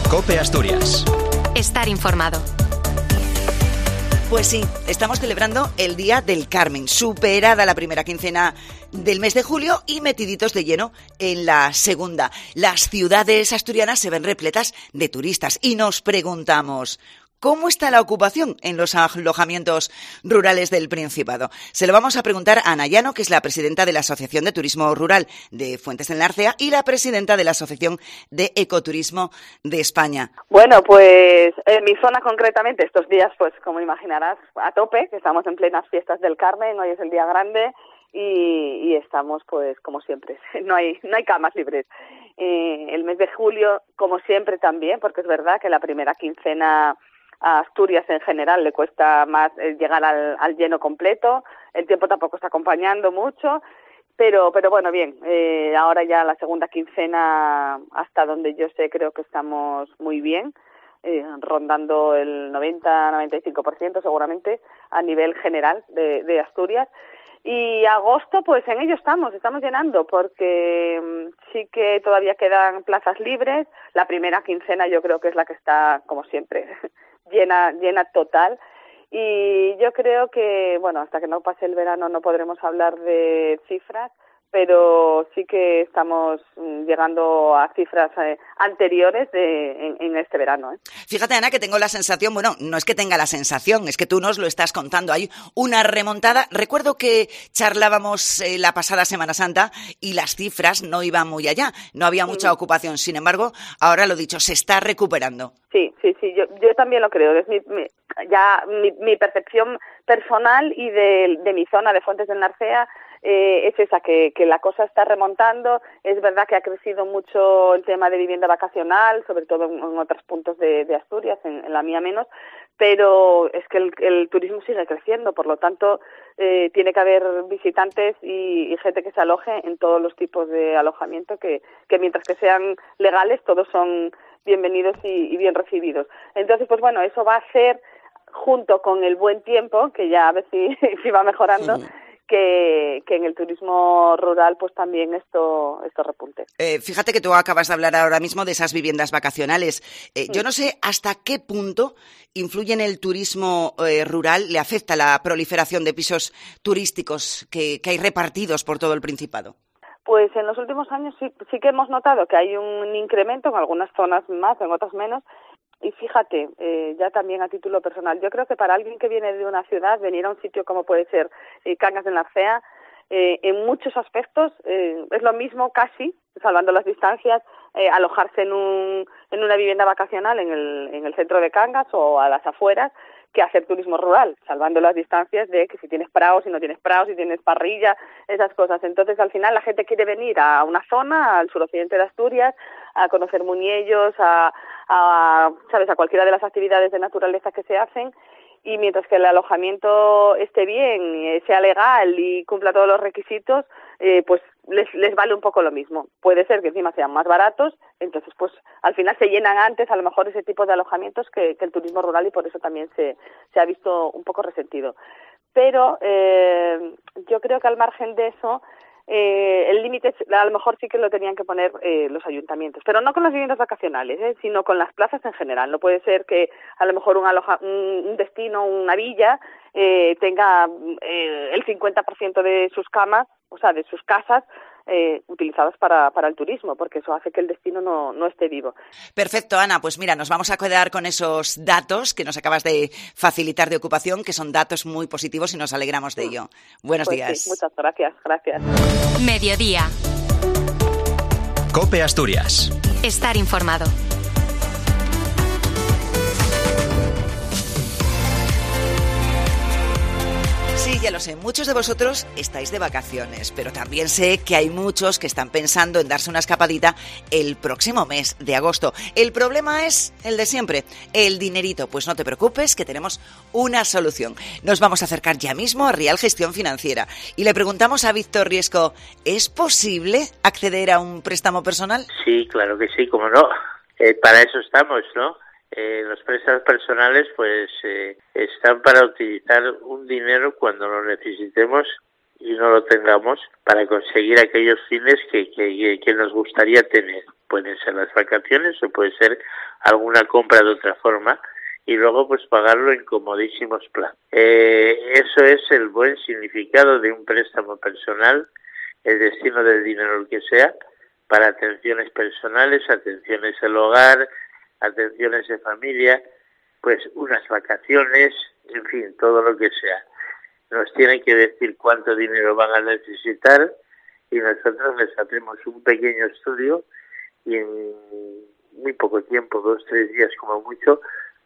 COPE Asturias. Estar informado. Pues sí, estamos celebrando el Día del Carmen, superada la primera quincena del mes de julio y metiditos de lleno en la segunda. Las ciudades asturianas se ven repletas de turistas y nos preguntamos: ¿cómo está la ocupación en los alojamientos rurales del Principado? Se lo vamos a preguntar a Ana Llano, que es la presidenta de la Asociación de Turismo Rural de Fuentes del Narcea y la presidenta de la Asociación de Ecoturismo de España. Bueno, pues en mi zona concretamente, estos días, pues como imaginarás, a tope, que estamos en plenas fiestas del Carmen, hoy es el día grande y estamos, pues como siempre, no hay camas libres. El mes de julio, como siempre también, porque es verdad que la primera quincena a Asturias en general le cuesta más llegar al lleno completo, el tiempo tampoco está acompañando mucho, pero bueno, bien, ahora ya la segunda quincena, hasta donde yo sé, creo que estamos muy bien, rondando el 90-95% seguramente a nivel general de Asturias. Y agosto, pues en ello estamos llenando, porque sí que todavía quedan plazas libres. La primera quincena yo creo que es la que está, como siempre, llena total. Y yo creo que, bueno, hasta que no pase el verano no podremos hablar de cifras, pero sí que estamos llegando a cifras anteriores en este verano. Fíjate, Ana, que tengo la sensación, bueno, no es que tenga la sensación, es que tú nos lo estás contando, hay una remontada. Recuerdo que charlábamos la pasada Semana Santa y las cifras no iban muy allá, no había mucha ocupación, sin embargo, ahora lo dicho, se está recuperando. Sí, yo también lo creo, es mi percepción personal y de mi zona de Fuentes del Narcea. Es esa, que la cosa está remontando. Es verdad que ha crecido mucho el tema de vivienda vacacional, sobre todo en otros puntos de Asturias, en la mía menos, pero es que el turismo sigue creciendo, por lo tanto tiene que haber visitantes y gente que se aloje en todos los tipos de alojamiento, que mientras que sean legales todos son bienvenidos y bien recibidos. Entonces, pues bueno, eso va a ser, junto con el buen tiempo, que ya a ver si va mejorando, que en el turismo rural pues también esto repunte. Fíjate que tú acabas de hablar ahora mismo de esas viviendas vacacionales. Yo no sé hasta qué punto influye en el turismo rural, le afecta la proliferación de pisos turísticos que hay repartidos por todo el Principado. Pues en los últimos años sí que hemos notado que hay un incremento, en algunas zonas más, en otras menos. Y fíjate, ya también a título personal, yo creo que para alguien que viene de una ciudad, venir a un sitio como puede ser Cangas de Narcea, en muchos aspectos es lo mismo casi, salvando las distancias, alojarse en una vivienda vacacional en el centro de Cangas o a las afueras, que hacer turismo rural, salvando las distancias de que si tienes praos, si no tienes praos, si tienes parrilla, esas cosas. Entonces, al final, la gente quiere venir a una zona, al suroccidente de Asturias, a conocer Muñellos, a cualquiera de las actividades de naturaleza que se hacen, y mientras que el alojamiento esté bien, sea legal y cumpla todos los requisitos, pues les vale un poco lo mismo. Puede ser que encima sean más baratos, entonces pues al final se llenan antes a lo mejor ese tipo de alojamientos que el turismo rural, y por eso también se ha visto un poco resentido. Pero yo creo que al margen de eso, el límite a lo mejor sí que lo tenían que poner los ayuntamientos, pero no con las viviendas vacacionales, sino con las plazas en general. No puede ser que a lo mejor un destino, una villa, tenga el 50% de sus camas, o sea, de sus casas, utilizadas para el turismo, porque eso hace que el destino no esté vivo. Perfecto, Ana. Pues mira, nos vamos a quedar con esos datos que nos acabas de facilitar de ocupación, que son datos muy positivos y nos alegramos de ello. Buenos días. Sí, muchas gracias. Mediodía. COPE Asturias. Estar informado. Sí, ya lo sé, muchos de vosotros estáis de vacaciones, pero también sé que hay muchos que están pensando en darse una escapadita el próximo mes de agosto. El problema es el de siempre, el dinerito. Pues no te preocupes, que tenemos una solución. Nos vamos a acercar ya mismo a Rial Gestión Financiera y le preguntamos a Víctor Riesco, ¿es posible acceder a un préstamo personal? Sí, claro que sí, cómo no. Para eso estamos, ¿no? Los préstamos personales pues están para utilizar un dinero cuando lo necesitemos y no lo tengamos, para conseguir aquellos fines que nos gustaría tener. pueden ser las vacaciones o puede ser alguna compra de otra forma, y luego pues pagarlo en comodísimos plazos. Eso es el buen significado de un préstamo personal, el destino del dinero el que sea, para atenciones personales, atenciones al hogar, atenciones de familia, pues unas vacaciones, en fin, todo lo que sea. Nos tienen que decir cuánto dinero van a necesitar y nosotros les hacemos un pequeño estudio y en muy poco tiempo, 2-3 días como mucho,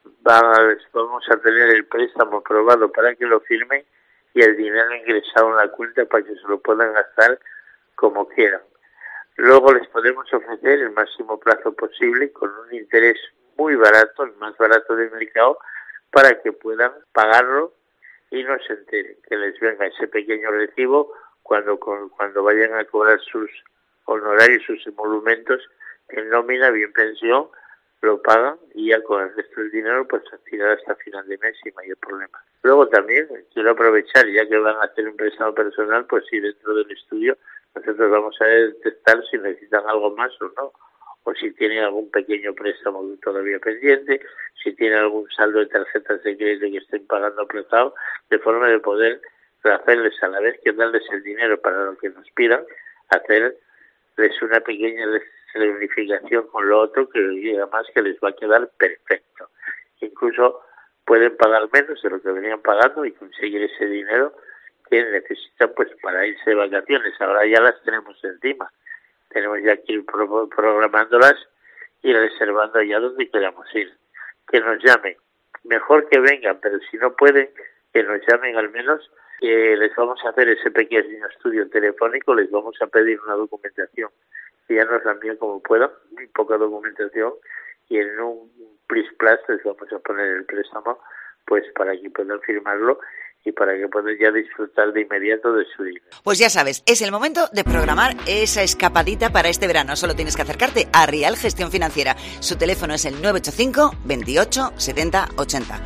vamos a tener el préstamo aprobado para que lo firmen y el dinero ingresado en la cuenta para que se lo puedan gastar como quieran. Luego les podemos ofrecer el máximo plazo posible con un interés muy barato, el más barato del mercado, para que puedan pagarlo y no se enteren, que les venga ese pequeño recibo cuando vayan a cobrar sus honorarios, sus emolumentos en nómina, bien pensión, lo pagan y ya con el resto del dinero pues se tirará hasta final de mes sin mayor problema. Luego también quiero aprovechar, ya que van a hacer un préstamo personal, pues si dentro del estudio nosotros vamos a detectar si necesitan algo más o no, o si tienen algún pequeño préstamo todavía pendiente, si tienen algún saldo de tarjetas de crédito que estén pagando aplazado, de forma de poder hacerles a la vez que darles el dinero para lo que nos pidan, hacerles una pequeña reunificación con lo otro que además que les va a quedar perfecto. Incluso pueden pagar menos de lo que venían pagando y conseguir ese dinero que necesitan pues para irse de vacaciones. Ahora ya las tenemos encima. Tenemos ya que ir programándolas y reservando ya donde queramos ir. Que nos llamen. Mejor que vengan, pero si no pueden, que nos llamen al menos. Les vamos a hacer ese pequeño estudio telefónico, les vamos a pedir una documentación que ya nos la envíen como puedan, muy poca documentación, y en un plis-plas les vamos a poner el préstamo pues para que puedan firmarlo y para que puedan ya disfrutar de inmediato de su dinero. Pues ya sabes, es el momento de programar esa escapadita para este verano. Solo tienes que acercarte a Rial Gestión Financiera. Su teléfono es el 985 28 70 80.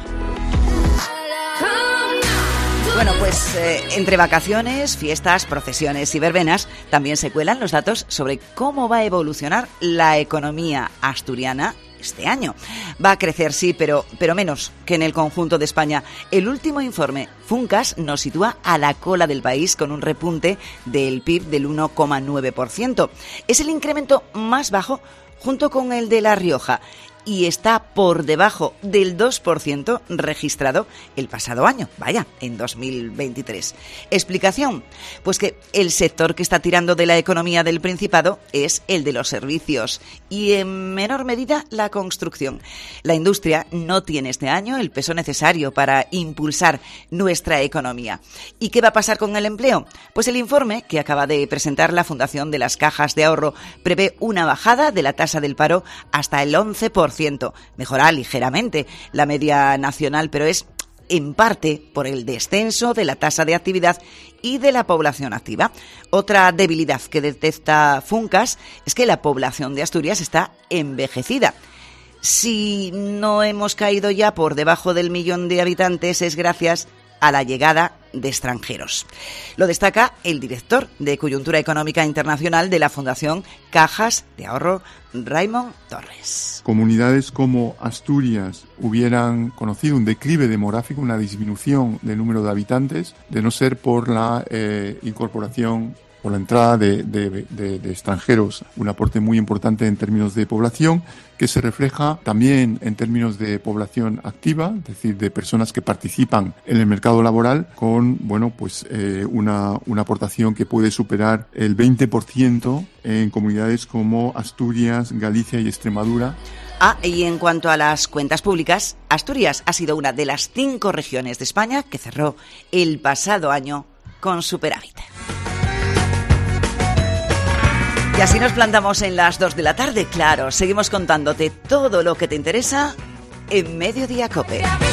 Bueno, pues entre vacaciones, fiestas, procesiones y verbenas también se cuelan los datos sobre cómo va a evolucionar la economía asturiana este año. Va a crecer, sí, pero menos que en el conjunto de España. El último informe Funcas nos sitúa a la cola del país con un repunte del PIB del 1,9%. Es el incremento más bajo junto con el de La Rioja y está por debajo del 2% registrado el pasado año, en 2023. ¿Explicación? Pues que el sector que está tirando de la economía del Principado es el de los servicios y en menor medida la construcción. La industria no tiene este año el peso necesario para impulsar nuestra economía. ¿Y qué va a pasar con el empleo? Pues el informe que acaba de presentar la Fundación de las Cajas de Ahorro prevé una bajada de la tasa del paro hasta el 11%. Mejora ligeramente la media nacional, pero es en parte por el descenso de la tasa de actividad y de la población activa. Otra debilidad que detecta Funcas es que la población de Asturias está envejecida. Si no hemos caído ya por debajo del 1.000.000 de habitantes es gracias a la llegada de extranjeros. Lo destaca el director de Coyuntura Económica Internacional de la Fundación Cajas de Ahorro, Raymond Torres. Comunidades como Asturias hubieran conocido un declive demográfico, una disminución del número de habitantes, de no ser por la incorporación o la entrada de extranjeros, un aporte muy importante en términos de población, que se refleja también en términos de población activa, es decir, de personas que participan en el mercado laboral, con una aportación que puede superar el 20% en comunidades como Asturias, Galicia y Extremadura. Y en cuanto a las cuentas públicas, Asturias ha sido una de las 5 regiones de España que cerró el pasado año con superávit. Y así nos plantamos en las 2 de la tarde, claro. Seguimos contándote todo lo que te interesa en Mediodía COPE.